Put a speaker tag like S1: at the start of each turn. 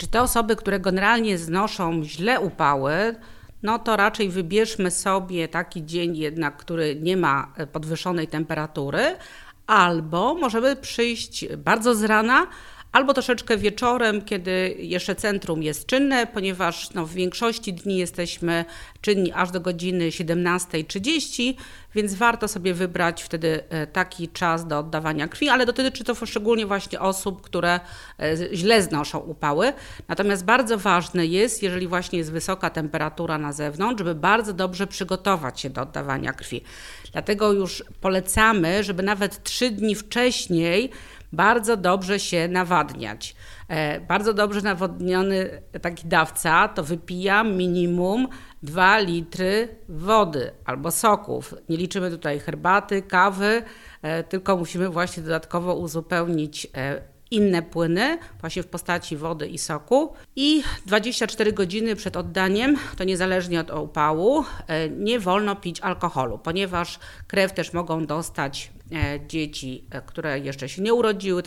S1: Czy te osoby, które generalnie znoszą źle upały, no to raczej wybierzmy sobie taki dzień jednak, który nie ma podwyższonej temperatury, albo możemy przyjść bardzo z rana, albo troszeczkę wieczorem, kiedy jeszcze centrum jest czynne, ponieważ w większości dni jesteśmy czynni aż do godziny 17:30, więc warto sobie wybrać wtedy taki czas do oddawania krwi, ale dotyczy to szczególnie właśnie osób, które źle znoszą upały. Natomiast bardzo ważne jest, jeżeli właśnie jest wysoka temperatura na zewnątrz, żeby bardzo dobrze przygotować się do oddawania krwi. Dlatego już polecamy, żeby nawet 3 dni wcześniej bardzo dobrze się nawadniać. Bardzo dobrze nawodniony taki dawca to wypija minimum 2 litry wody albo soków. Nie liczymy tutaj herbaty, kawy, tylko musimy właśnie dodatkowo uzupełnić inne płyny, właśnie w postaci wody i soku. I 24 godziny przed oddaniem, to niezależnie od upału, nie wolno pić alkoholu, ponieważ krew też mogą dostać dzieci, które jeszcze się nie urodziły.